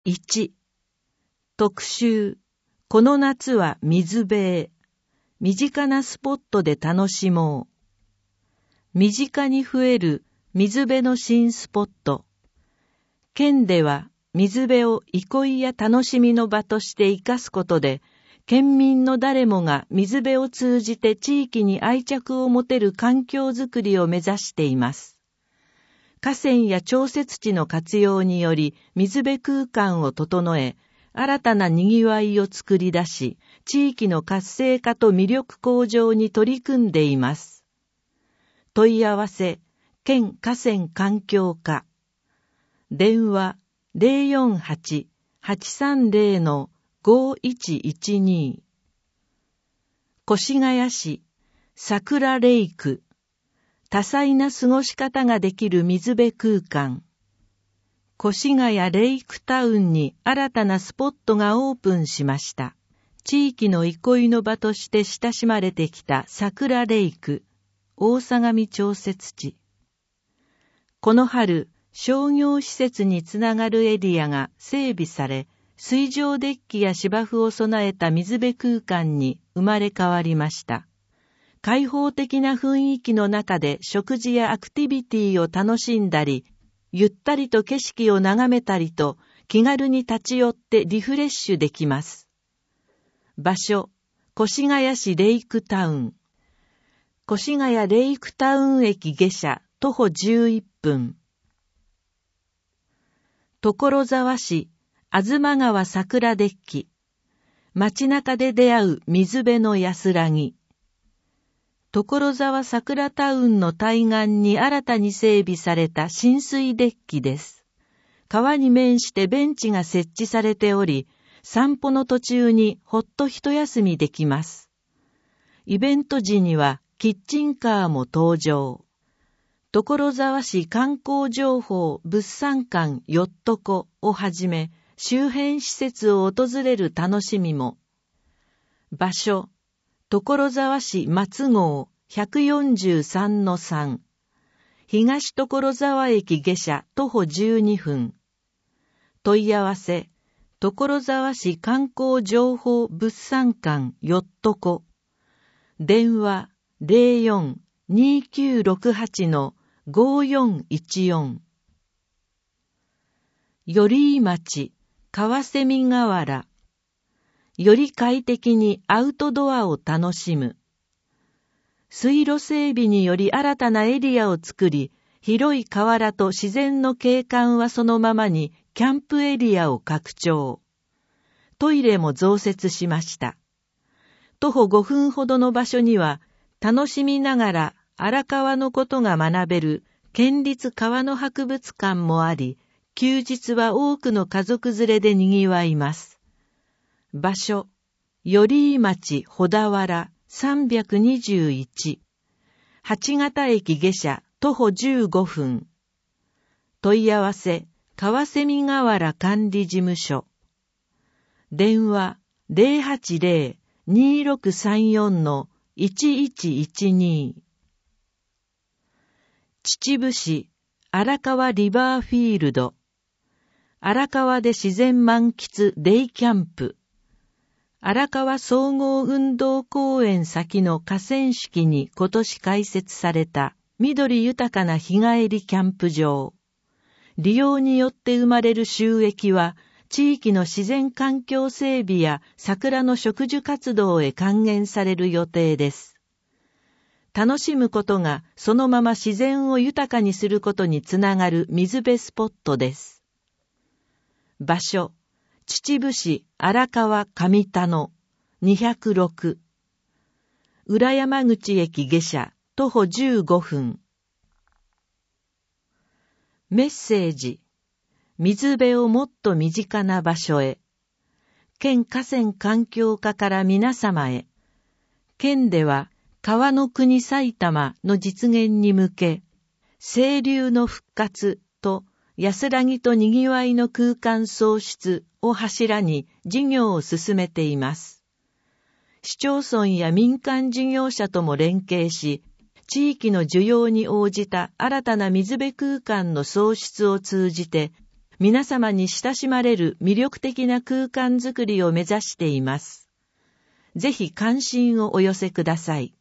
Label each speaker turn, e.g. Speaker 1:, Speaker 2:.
Speaker 1: 1、特集、この夏は水辺へ。身近なスポットで楽しもう。身近に増える水辺の新スポット。県では水辺を憩いや楽しみの場として生かすことで、県民の誰もが水辺を通じて地域に愛着を持てる環境づくりを目指しています。河川や調節池の活用により水辺空間を整え、新たな賑わいを作り出し、地域の活性化と魅力向上に取り組んでいます。問い合わせ、県河川環境課。電話、048-830-5112。越谷市、桜レイク。多彩な過ごし方ができる水辺空間。越谷レイクタウンに新たなスポットがオープンしました。地域の憩いの場として親しまれてきた桜レイク、大相模調節池。この春、商業施設につながるエリアが整備され、水上デッキや芝生を備えた水辺空間に生まれ変わりました。開放的な雰囲気の中で食事やアクティビティを楽しんだり、ゆったりと景色を眺めたりと気軽に立ち寄ってリフレッシュできます。場所、越谷市レイクタウン。越谷レイクタウン駅下車徒歩11分。所沢市、東川桜デッキ。街中で出会う水辺の安らぎ。所沢桜タウンの対岸に新たに整備された浸水デッキです。川に面してベンチが設置されており、散歩の途中にほっと一休みできます。イベント時にはキッチンカーも登場。所沢市観光情報物産館よっとこをはじめ、周辺施設を訪れる楽しみも。場所、所沢市松郷 143-3。東所沢駅下車徒歩12分。問い合わせ、所沢市観光情報物産館よっとこ。電話 04-2968-5414。寄居町、川蝉河原。より快適にアウトドアを楽しむ。水路整備により新たなエリアを作り、広い河原と自然の景観はそのままにキャンプエリアを拡張。トイレも増設しました。徒歩5分ほどの場所には、楽しみながら荒川のことが学べる県立川の博物館もあり、休日は多くの家族連れで賑わいます。場所、寄居町小田原321。八形駅下車徒歩15分。問い合わせ、川蝉河原管理事務所。電話080-2634-1112。秩父市荒川リバーフィールド。荒川で自然満喫デイキャンプ。荒川総合運動公園先の河川敷に今年開設された緑豊かな日帰りキャンプ場。利用によって生まれる収益は地域の自然環境整備や桜の植樹活動へ還元される予定です。楽しむことがそのまま自然を豊かにすることにつながる水辺スポットです。場所、秩父市荒川上田野206。浦山口駅下車徒歩15分。メッセージ。水辺をもっと身近な場所へ。県河川環境課から皆様へ。県では川の国埼玉の実現に向け、清流の復活と安らぎとにぎわいの空間創出を柱に事業を進めています。市町村や民間事業者とも連携し、地域の需要に応じた新たな水辺空間の創出を通じて、 皆様に親しまれる魅力的な空間づくりを目指しています。ぜひ関心をお寄せください。